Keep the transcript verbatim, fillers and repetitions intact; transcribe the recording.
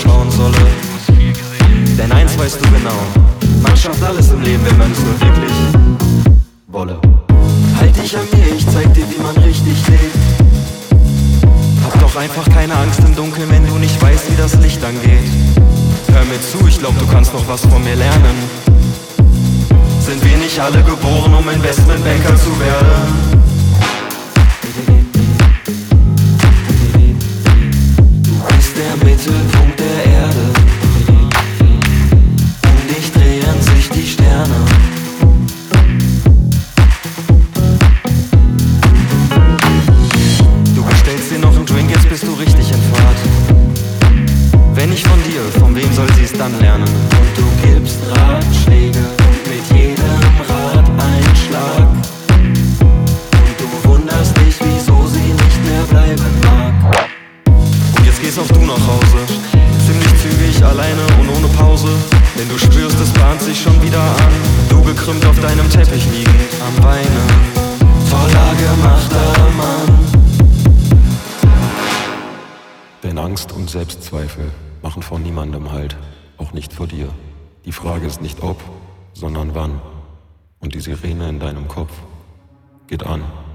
schauen solle. Denn eins weißt du genau, man schafft alles im Leben, wenn man es nur wirklich wolle. Halt dich an mir, ich zeig dir, wie man richtig lebt. Hab doch einfach keine Angst im Dunkeln, wenn du nicht weißt, wie das Licht angeht. Hör mir zu, ich glaub, du kannst noch was von mir lernen. Sind wir nicht alle geboren, um Investmentbanker zu werden? Du bist der Mittelpunkt der Erde. Um dich drehen sich die Sterne. Du bestellst dir noch einen Drink, jetzt bist du richtig in Fahrt. Wenn nicht von dir, von wem soll sie es dann lernen? Und du gibst Ratschläge und mit jedem Rateinschlag. Und du wunderst dich, wieso sie nicht mehr bleiben mag. Und jetzt gehst auch du nach Hause, ziemlich zügig, alleine und ohne Pause. Denn du spürst, es bahnt sich schon wieder an. Du gekrümmt auf deinem Teppich liegend am Weinen, voller gemachter Mann. Denn Angst und Selbstzweifel machen vor niemandem Halt, auch nicht vor dir. Die Frage ist nicht ob, sondern wann. Und die Sirene in deinem Kopf geht an.